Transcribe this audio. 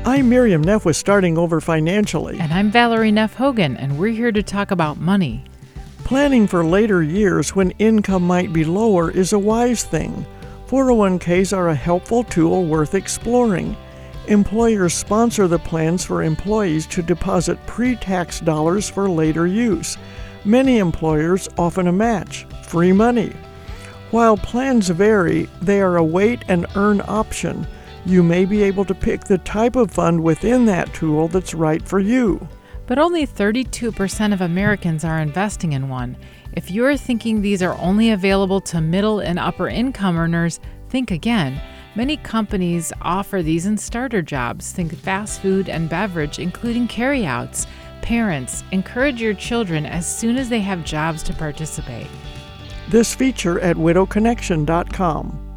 I'm Miriam Neff with Starting Over Financially. And I'm Valerie Neff Hogan, and we're here to talk about money. Planning for later years when income might be lower is a wise thing. 401ks are a helpful tool worth exploring. Employers sponsor the plans for employees to deposit pre-tax dollars for later use. Many employers offer a match, free money. While plans vary, they are a wait and earn option. You may be able to pick the type of fund within that tool that's right for you. But only 32% of Americans are investing in one. If you're thinking these are only available to middle and upper income earners, think again. Many companies offer these in starter jobs. Think fast food and beverage, including carryouts. Parents, encourage your children as soon as they have jobs to participate. This feature at widowconnection.com.